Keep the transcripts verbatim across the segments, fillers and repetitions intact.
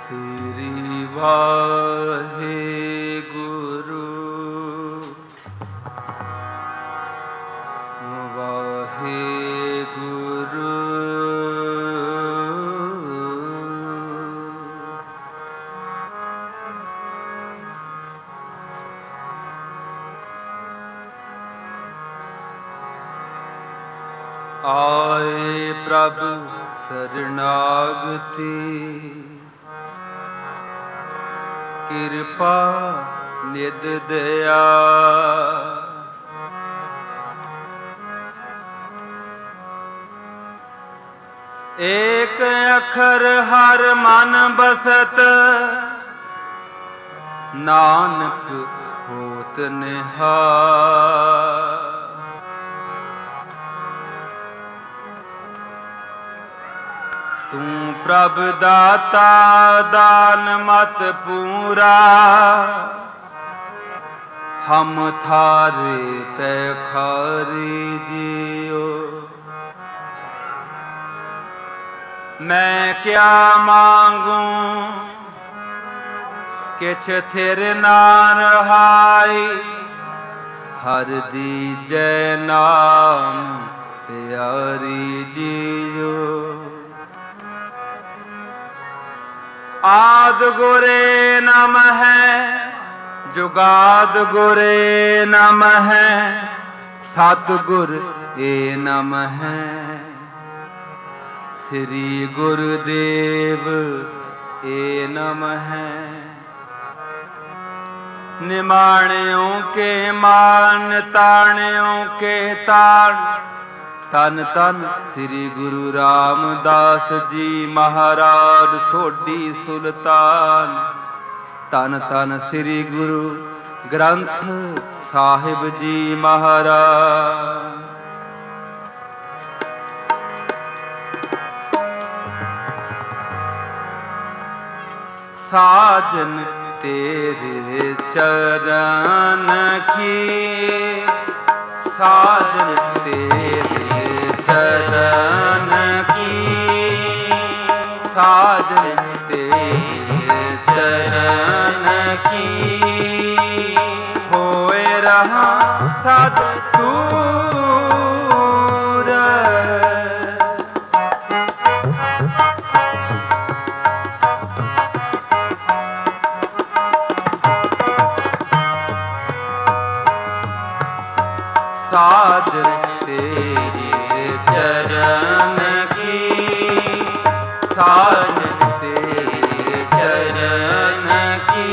ਸ੍ਰੀ ਵਾਹਿਗੁਰੂ ਵਾਹਿਗੁਰੂ ਆਏ ਪ੍ਰਭ ਸਰਨਾਗਤੀ ਕਿਰਪਾ ਨਿਧ ਦਇਆ ਏਕ ਅੱਖਰ ਹਰ ਮਨ ਬਸਤ ਨਾਨਕ ਹੋਤ ਨਿਹਾਲ। ਤੂੰ ਪ੍ਰਭ ਦਾਤਾ ਦਾਨ ਮਤ ਪੂਰਾ ਹਮ ਥਾਰੇ ਪੈਖਾਰੀ ਜੀਓ। ਮੈਂ ਕਿਆ ਮਾਂਗੂ ਕਿਛ ਥਿਰ ਨਾ ਰਹਾਈ ਹਰ ਦੀਜੈ ਨਾਮ ਪਿਆਰੀ ਜੀਓ। ਆਦ ਗੁਰੇ ਨਮ ਹੈ ਜੁਗਾਦ ਗੁਰੇ ਨਮ ਹੈ ਸਤਿਗੁਰ ਏ ਨਮ ਹੈ। ਸ੍ਰੀ ਗੁਰਦੇਵ ਏ ਨਮ ਹੈ। ਨਿਮਾਣਿਓ ਕੇ ਮਾਨ ਤਾਣਿਓ ਕੇ ਤਾਣ ਧੰਨ ਧੰਨ ਸ੍ਰੀ ਗੁਰੂ ਰਾਮਦਾਸ ਜੀ ਮਹਾਰਾਜ ਸੋਢੀ ਸੁਲਤਾਨ। ਧੰਨ ਧੰਨ ਸ੍ਰੀ ਗੁਰੂ ਗ੍ਰੰਥ ਸਾਹਿਬ ਜੀ ਮਹਾਰਾਜ। ਸਾਜਨ ਤੇਰੇ ਚਰਨ ਕੀ ਸਾਜਨ ਤੇਰੇ ਚਰਨ ਕੀ ਸਾਜਨ ਤੇਰੇ ਚਰਨ ਕੀ ਹੋਏ ਰਹਾ ਸਦ ਦੂਰ। ਸਾਜਨ ਤੇਰੇ ਚਰਨ ਕੀ ਸਾਜਨ ਤੇਰੇ ਚਰਨ ਕੀ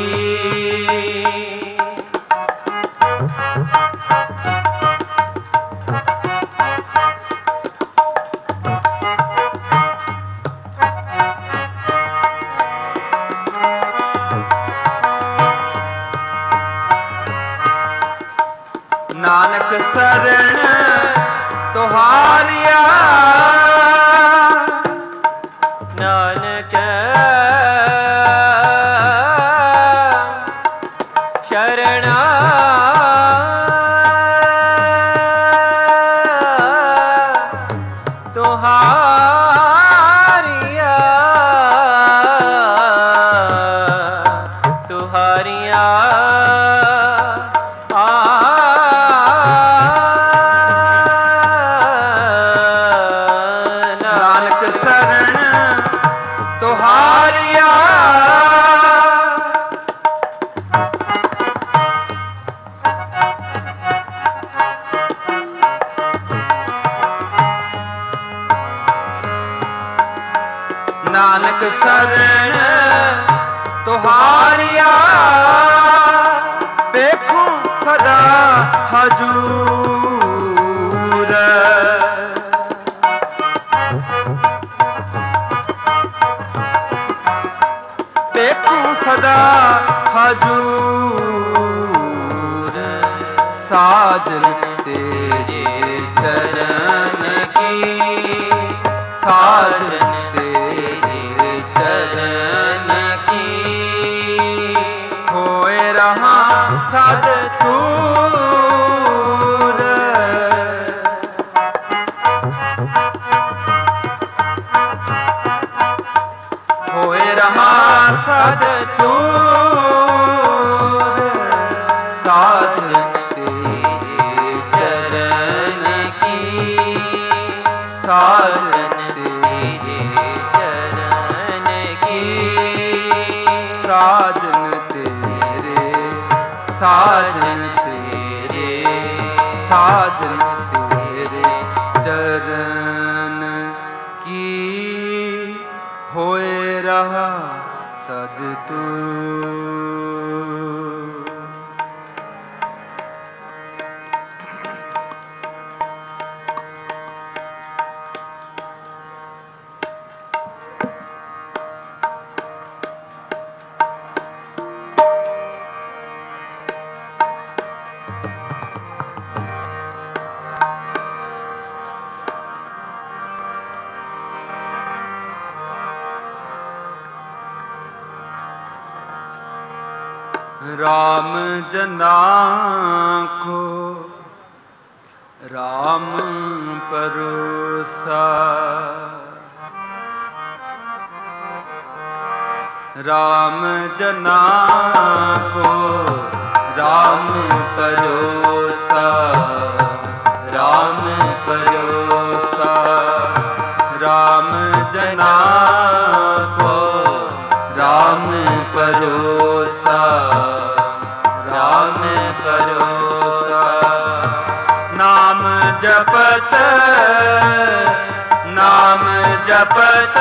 ਨਾਨਕ ਸਰਣ ਤੁਹਾਰਿਆ ਨਾਨਕ ਸ਼ਰਨ ਤੁਹਾਰਿਆ ਤੁਹਾਰਿਆ ਨਾਨਕ ਸਰਣ ਤੁਹਾਰਿਆ ਵੇਖੋ ਸਦਾ ਹਜੂਰ। ਵੇਖੋ ਸਦਾ ਹਜੂਰ। ਸਾਜਨ ਤੇਰੇ ਚਰਨ ਕੀ ਸਾਜਨ ਤੇਰੇ ਚਰਨ ਕੀ ਹੋਏ ਰਹਾ ਸਦ ਦੂਰ। ਹੋਏ ਰਹਾ साज चूर साजन तेरे चरण की साजन तेरे चरण की साजन तेरे साजन तेरे साजन तेरे चरण की होए रहा सद तू। राम जना को राम परोसा राम जना को राम परोसा राम परोसा राम जना को राम परोसा राम परोसा। नाम जपत नाम जपत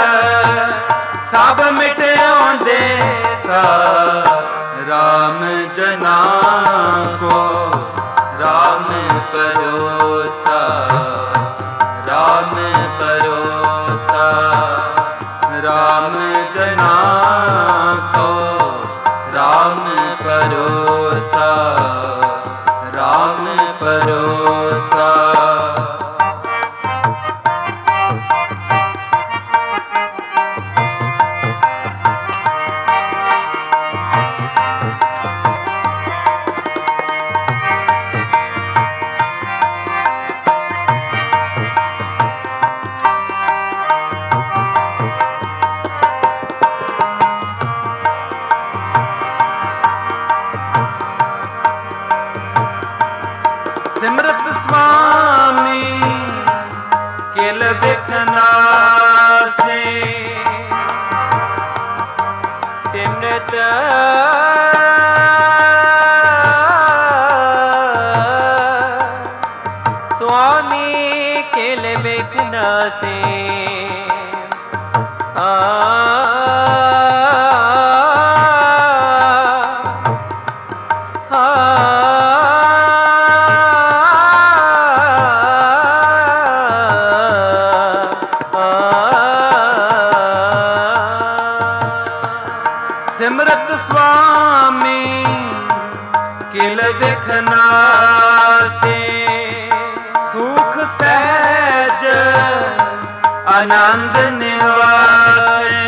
सब मिटे आंदे सा राम जना को राम परोसा राम परोसा राम जना को राम परोसा राम परोसा। सिमरत स्वामी किल बिखना से सिमरत स्वामी किल बिखना से आ सिमरत स्वामी किल बिखना से सुख सहज आनंद निवासे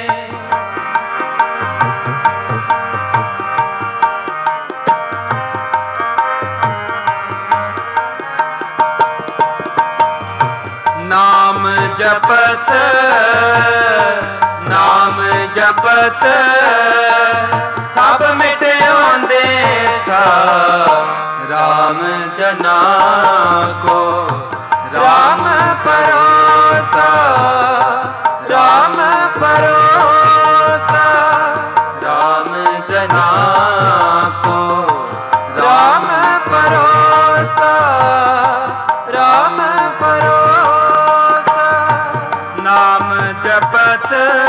नाम जपत नाम जपत सब मिट आंदे सा राम जना को राम परोसा राम परोसा राम जना को राम परोसा राम परोसा। नाम जपत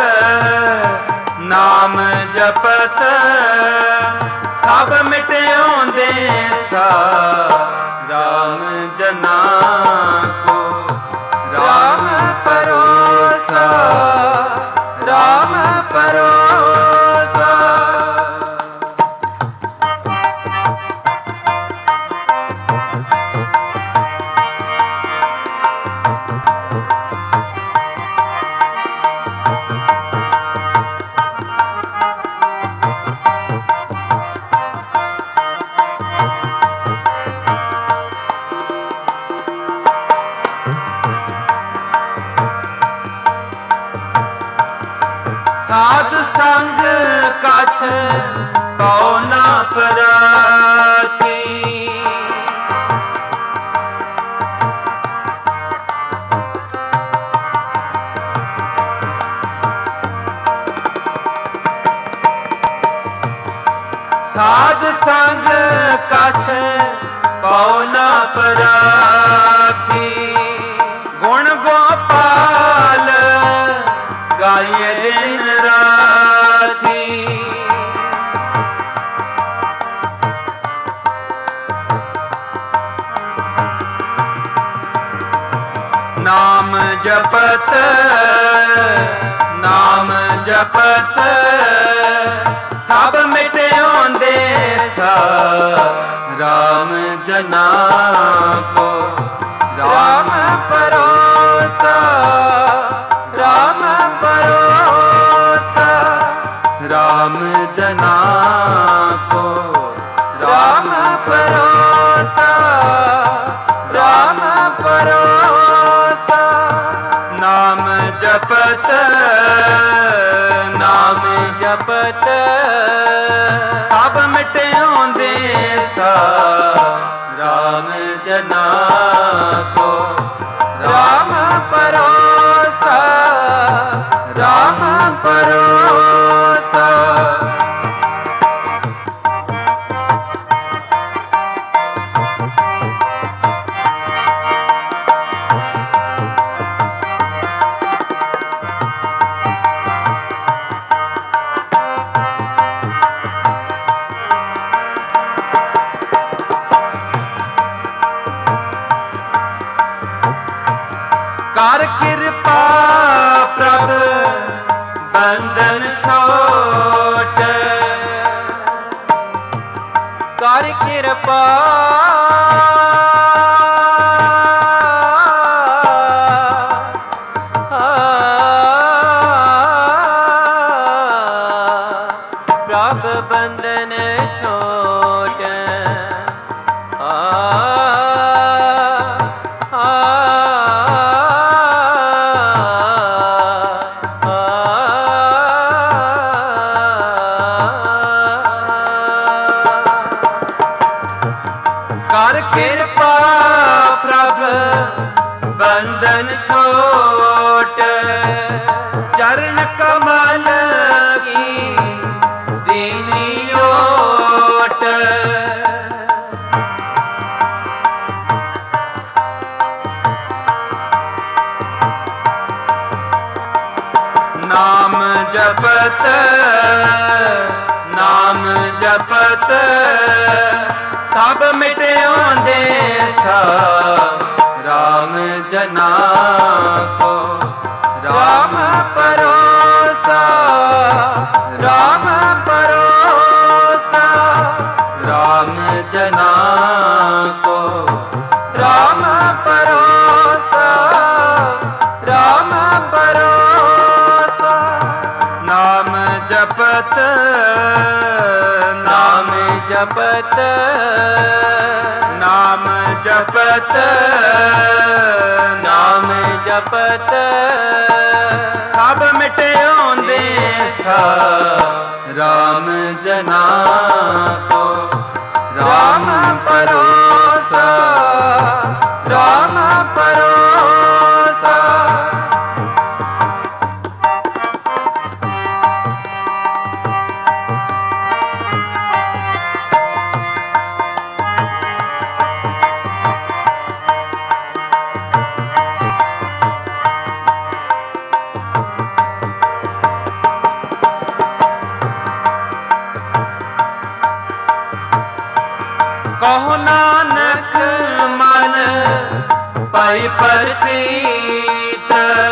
नाम जपत सब मिट आंदे सा राम जना को राम परोसा राम परोसा। ਸਾਧ ਸੰਗ ਕਛ ਪਉ ਨਾ ਪਰਾਤੀ। ਸਾਧ ਸੰਗ ਕਛ ਪਉ ਨਾ ਪਰਾਤੀ। ਗੁਣ ਗੋਪਾਲ ਗਾਈਏ ਦਿਨ ਰਾਤੀ। ਨਾਮ ਜਪਤ ਨਾਮ ਜਪਤ ਸਭ ਮਿਟਿਆਉਂਦੇ ਸਾ। ਰਾਮ ਜਨਾ ਕੋ ਰਾਮ ਪਰੋਸਾ ਰਾਮ ਪਰੋਸਾ। ਰਾਮ ਜਨਾ ਕੋ ਰਾਮ ਪਰੋਸਾ ਰਾਮ ਪਰੋਸਾ। ਨਾਮ ਜਪਤ ਨਾਮ ਜਪਤ ਸਭ ਮਿਟਿਆਉਂਦੇ ਸਾ। ਰਾਮ ਜਨਾ ਕੋ ਰਾਮ ਪਰੋਸਾ ਰਾਮ ਪਰੋਸਾ। ਕਰ ਕਿਰਪਾ ਪ੍ਰਭ ਬੰਧਨ ਛੋਟ। ਕਰ ਕਿਰਪਾ ਪ੍ਰਭ ਬੰਧਨ ਛੋਟ। ਕਰ ਕਿਰਪਾ ਪ੍ਰਭ ਬੰਧਨ ਛੋਟ। ਚਰਨ ਕਮਲ ਕੀ ਦੀਨੀ ਓਟ। ਨਾਮ ਜਪਤ ਨਾਮ ਜਪਤ ਸਭ ਮਿਟਿਆਉਂਦੇ ਸਾ। ਰਾਮ ਜਨਾ ਕੋ ਰਾਮ ਪਰੋਸਾ ਰਾਮ ਪਰੋਸਾ। ਰਾਮ ਜਨਾ ਕੋ ਰਾਮ ਪਰੋਸਾ ਰਾਮ ਪਰੋਸਾ। ਨਾਮ ਜਪਤ ਨਾਮ ਜਪਤ ਨਾਮ ਜਪਤ ਨਾਮ ਜਪਤ ਸਭ ਮਿਟਿਆਉਂਦੇ ਸਾ। ਰਾਮ ਜਨਾ ਕੋ ਰਾਮ ਪਰੋਸਾ ਰਾਮ ਪਰੋਸਾ। ਕਹੋ ਨਾਨਕ ਮਨ ਪਈ ਪ੍ਰਤੀਤ।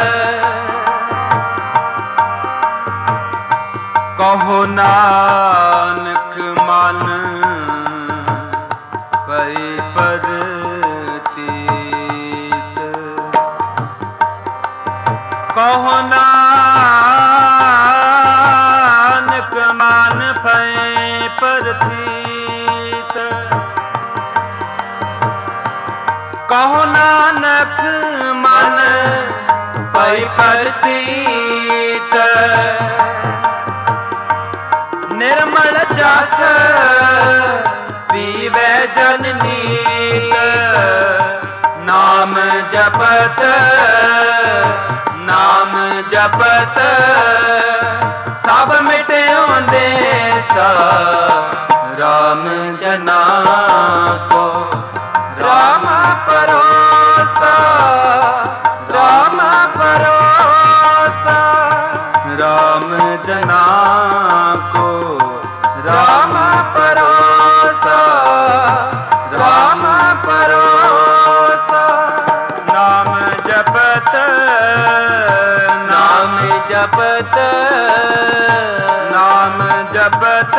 ਕਹੋ ਨਾਨਕ ਮਨ ਪਈ ਪ੍ਰਤੀਤ। ਕਹੋ ਨਾਨਕ ਮਨ ਪਈ ਪ੍ਰਤੀਤ। ਕਹੋ ਨਾਨਕ ਮਨ ਪਈ ਪ੍ਰਤੀਤ। जस पीवे जन नीत, नाम जपत नाम जपत सब मिटे होंदे सा। राम जना को राम परोसा, राम परोसा, राम जना को राम परोसा, राम परोसा। नाम जपत नाम जपत नाम जपत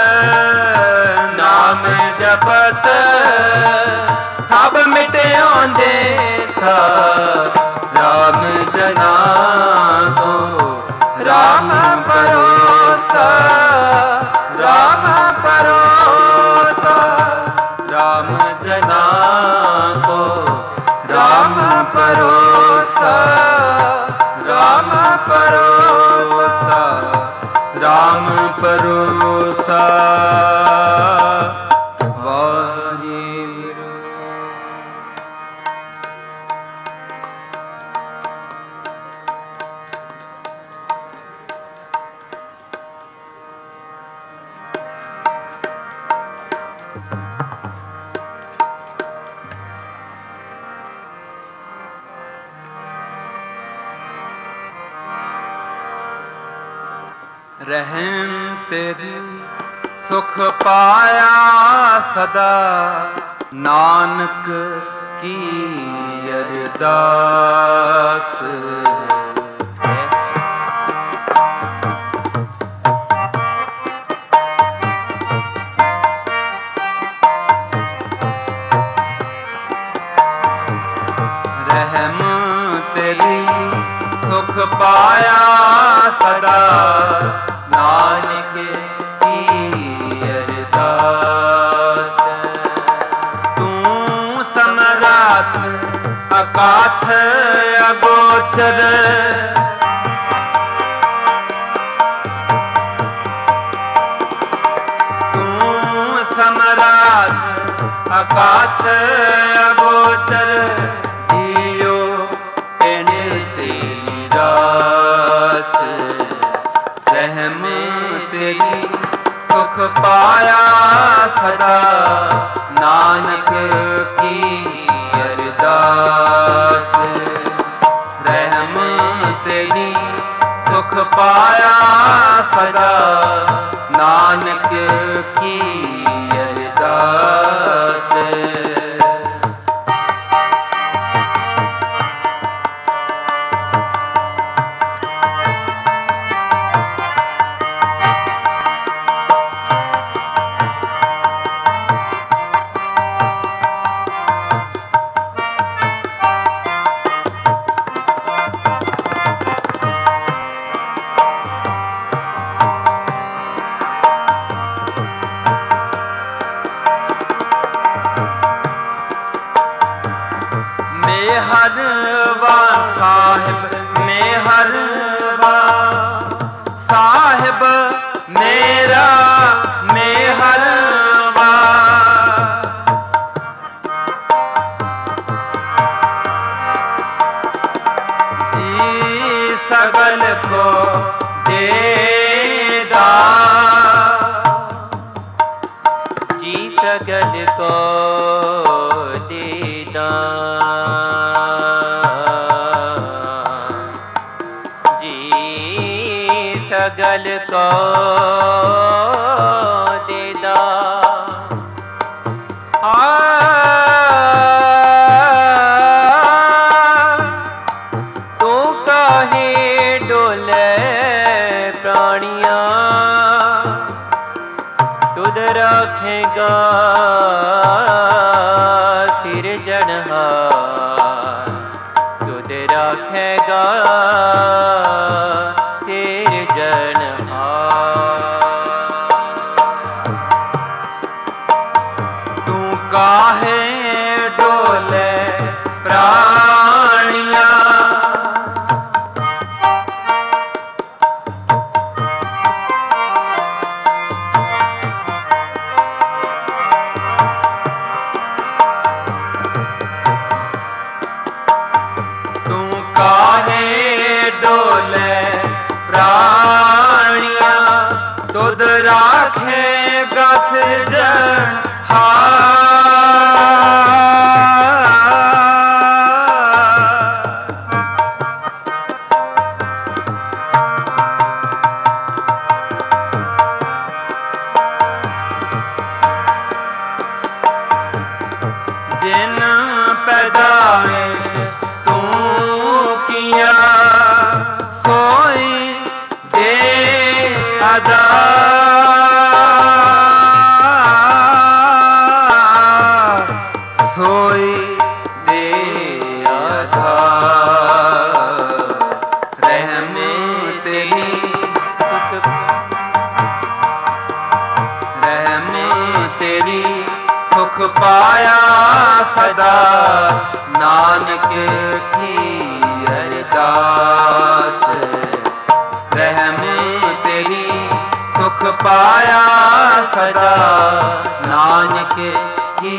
नाम जपत सब मिटे होंदे सा। राम जना को राम परोसा, राम परोसा, राम जना को राम परोसा, राम परोसा, राम परोसा। रहम तेरी सुख पाया सदा, नानक की अरदास। रहम तेरी सुख पाया सदा, नानक की अरदास। तू समराथ अकाथ अगोचर, तू समराथ अकाथ अगोचर, जियो एन तेरी रास। रहम तेरी सुख पाया सदा, नानक की अरदास। रहम तेरी सुख पाया सदा, नानक की अरदास। मेहरवा साहिब मेहरवा साहिब मेरा मेहरवा। जी सगल को देदा, जी सगल को देदा, सगल को देदा। तू काहे डोले प्राणिया, तुद रखेगा सिरजनहार, तुद रखेगा तू काहे डोले प्राणिया, तुद राखेगा सिरजनहार। जिन पैदाइश तू किया सोई दे अदा। सोई दे अदा रहम तेरी रहम तेरी सुख पाया सदा। नानक की अरदास रहम तेरी सुख पाया सदा। नानक की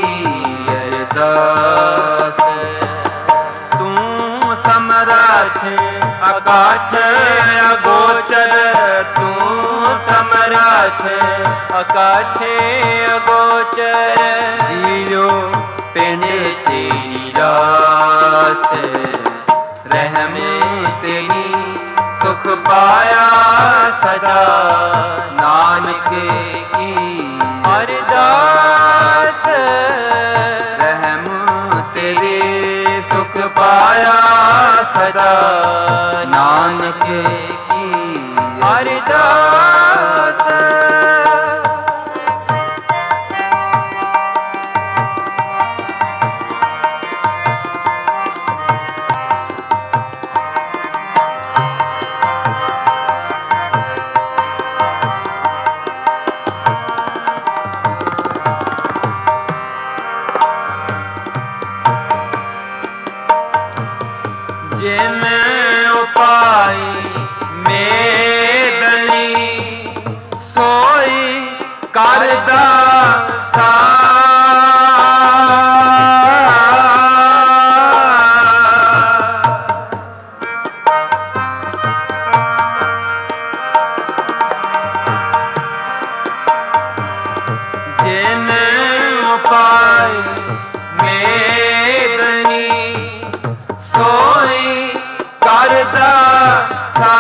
अरदास तू समरथ आकाश अगोचर। तू समरथ आकाश अगोचर। जियो पिंड तेरी रास रहम तेरी सुख पाया सदा। नानक की अरदास रहम तेरे सुख पाया सदा। नानक की अरदास जिन उपाय मेदनी सोई करदा सा। जिन उपाय मेदनी सोई करदा सा।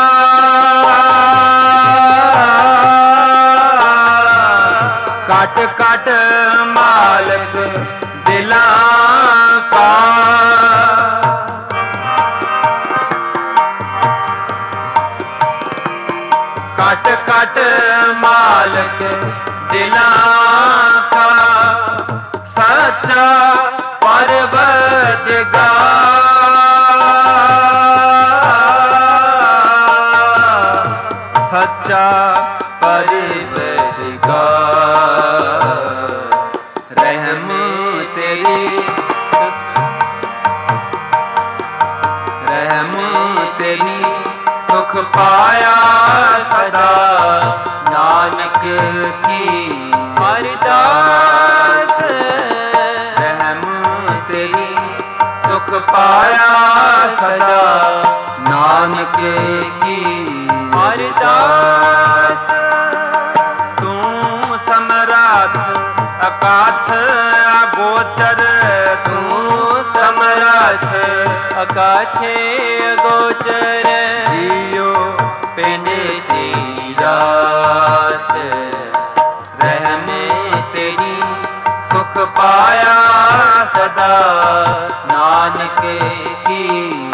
कट कट मालक दिलां का। कट कट मालक दिलां का। सच्चा परवरदिगार सच्चा परवरदिगार रहम तेरी रहम तेरी सुख पाया सदा। नानक की अरदास रहम तेरी सुख पाया सदा। नानक की अरदास तू समरथ अकाथ अगोचर। तू समरथ अकाथ अगोचर। जियो पिंड तेरी रास रहम तेरी सुख पाया सदा। नानक की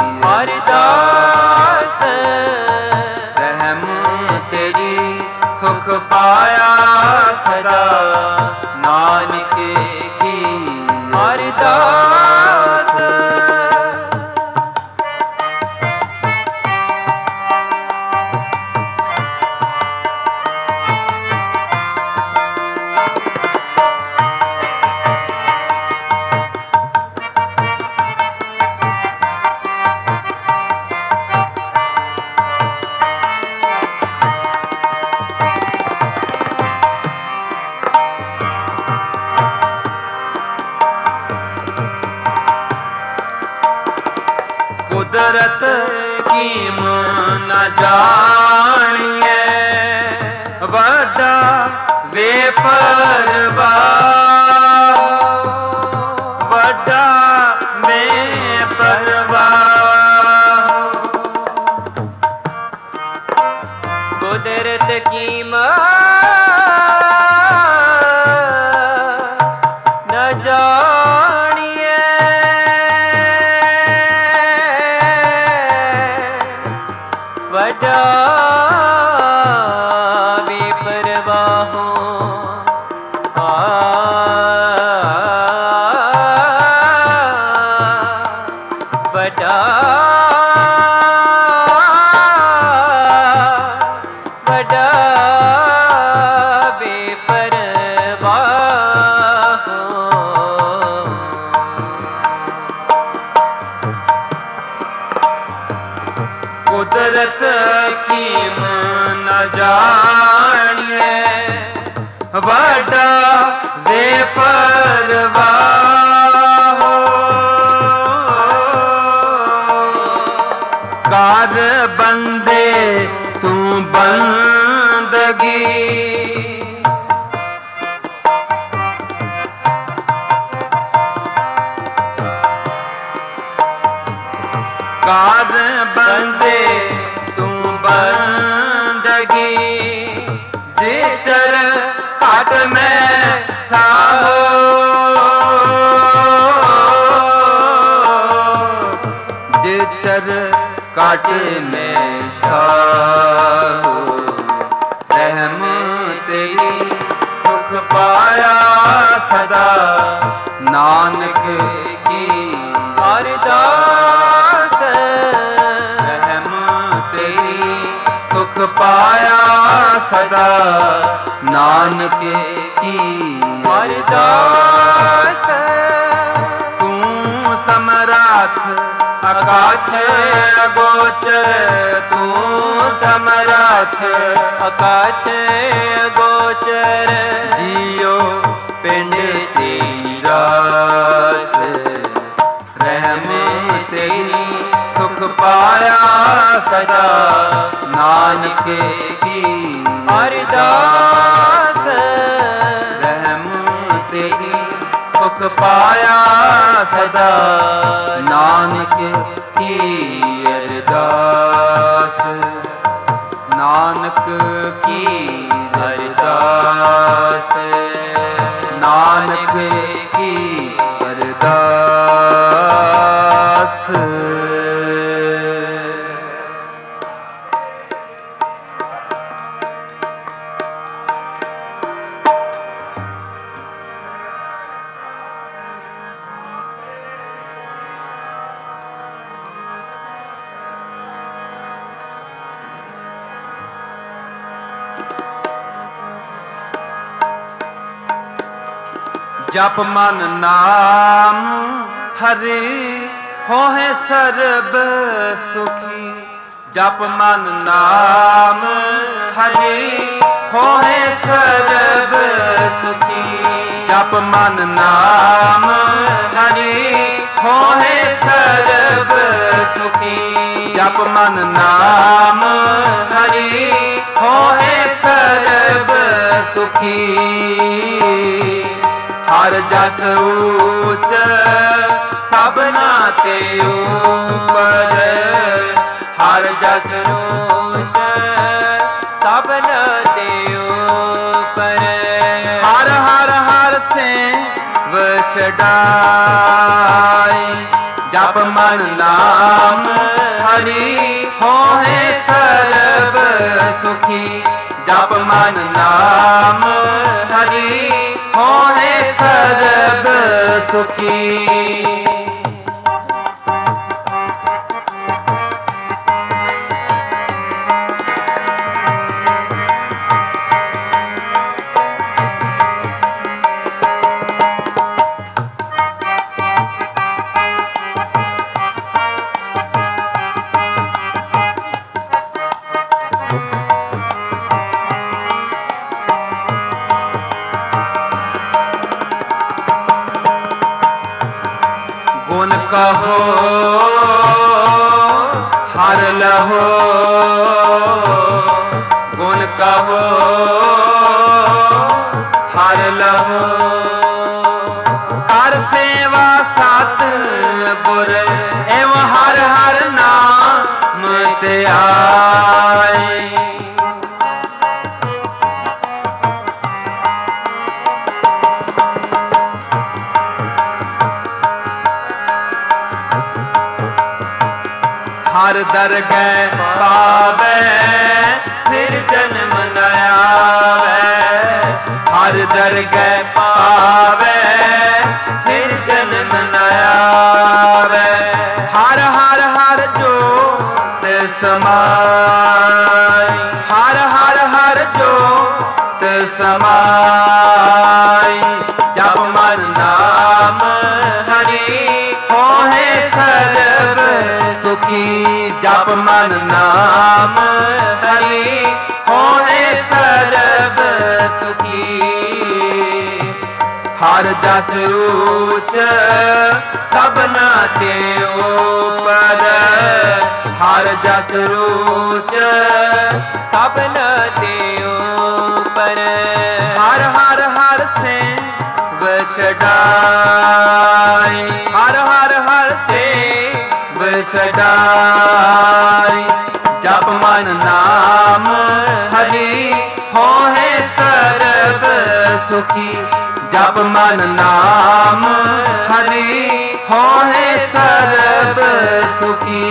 अरदास रहम तेरी सुख पाया सदा। नानक की अरदास कुदरत कीम न जानिए वड्डा बेपरवाह, वड्डा बेपरवाह। कुदरत की न जानिए, वड्डा बेपरवाह। वड्डा वड्डा बेपरवाह। कुदरत की न जानिए, वड्डा बेपरवाह। कार बंदे तू बंदगी, कार बंदे तू बंदगी। जिचर काट में साहो, जिचर काट में साहो। रहम तेरी सुख पाया सदा, नानक की अरदास। रहम तेरी सुख पाया सदा, नानक की अरदास। तू समराथ अकाछ अगोचर, तू समराथ अकाछ अगोचर। जियो पिंड तेरी रास, रहम तेरी सुख पाया सदा, नानक की अरदास। रहम तेरी सुख पाया सदा, नानक की अरदास। नानक की अरदास, नानक की अरदास। जप मन नाम हरि होए सर्ब सुखी। जप मन नाम हरि होए सर्ब सुखी। जप मन नाम हरि होए सर्ब सुखी। जप मन नाम हरि होए सर्ब सुखी। हर जस ऊच सबना ते ऊपर। हर जस ऊच सबना ते ऊपर। हर हर हर से वछड़ाई। जप मन नाम हरि होए सर्ब सुखी। जप मन नाम हरि होए सर्ब सुखी। गुण कहो हर लहो। गुण कहो हर लहो कर सेवा सत गुर एवं हर हर नाम ते आए। हर दरगह पावे फिर जन्म न आवे। हर दरगह पावे फिर जन्म न आवे। हर हर हर जोत समाई। हर हर हर जोत समाई। जप मन नाम हरि होए सर्ब सुखी। जप मन नाम हरि होए सर्ब सुखी। हर जस ऊच सबना ते ऊपर। हर जस ऊच सबना ते ऊपर। हर हर हर से बछड़ाई। हर हर हर से बछड़ाई। जप मन नाम हरि होए सर्ब सुखी। जप मन नाम हरि होए सर्ब सुखी।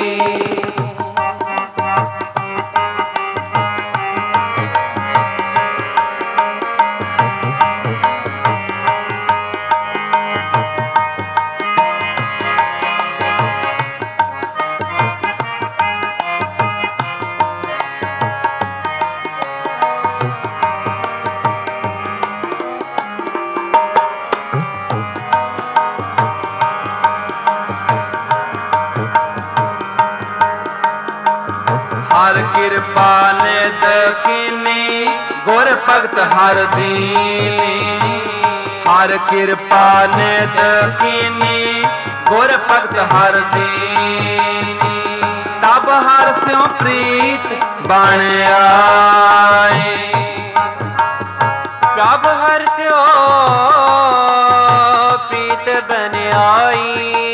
हर कृपा निध कीनी गुर भगत हर दीनी। हर कृपा निध कीनी गुर भगत हर दीनी। तब हर स्यों प्रीत बन आए। तब हर स्यों प्रीत बन आई।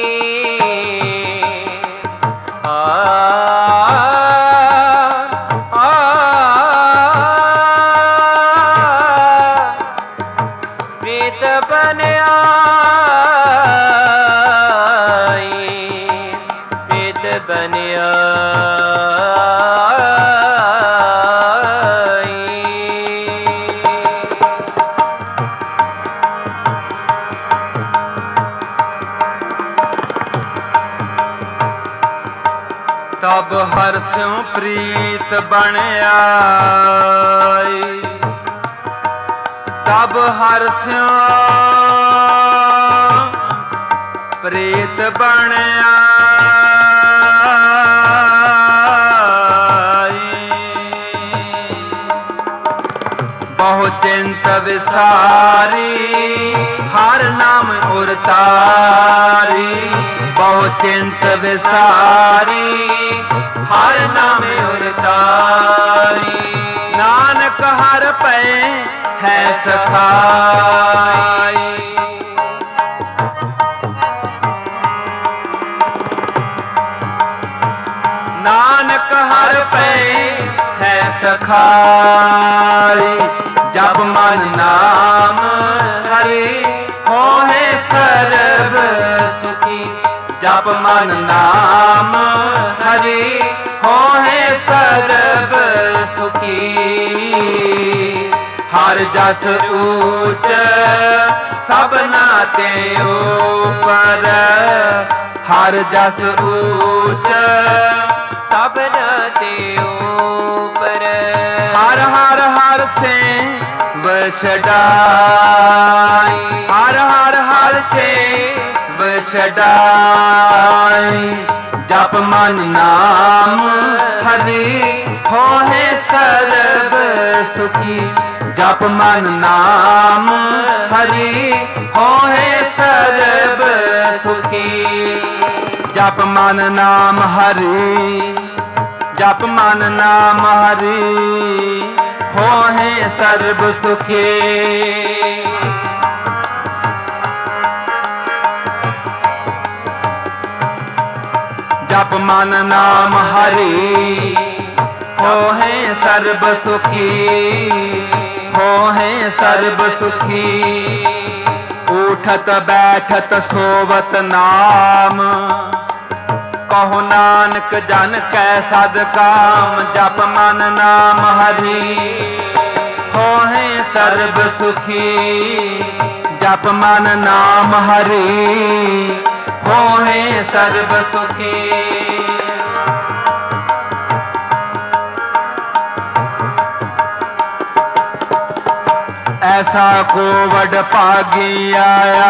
प्रीत बन आई। प्रीत बन आई। तब हर स्यों प्रीत बन आई। तब हर स्यों प्रीत बन आई। बहु चिंत विसारी हर नाम उरतारी। बहु चिंत विसारी हर नाम उरतारी। नानक हर पे है सखाई। नानक हर पे है सखाई। जप मन नाम हरि होए सर्ब सुखी। जप मन नाम हरि होए सर्ब सुखी। हर जस ऊच सबना ते ऊपर। हर जस ऊच सबना ते ऊपर। हर हर हर से बछड़ाई। हर हर हर से बछड़ाई। जप मन नाम हरि होए सर्ब सुखी। जप मन नाम हरि होए सर्ब सुखी। जप मन नाम हरि। जप मन नाम हरि होहे सर्ब सुखी। जप मन नाम हरि होहे सर्ब सुखी, होहे सर्ब सुखी। उठत बैठत सोवत नाम, कहो नानक जन कै सद काम। जप मन नाम हरि होहे सर्ब सुखी। जप मन नाम हरि होहे सर्ब सुखी। ऐसा कोवड भागी आया,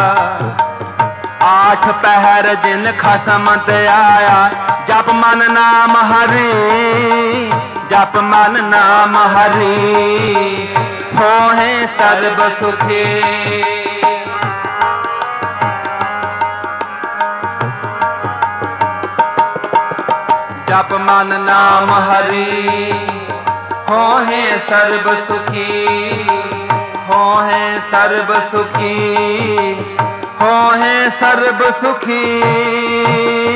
आठ पहर जिन खसमत आया। जप मन नाम हरि, जप मन नाम हरि होहे सर्ब सुखी। जप मन नाम हरि होहे सर्ब सुखी, होहे सर्ब सुखी, होहे सर्ब सुखी।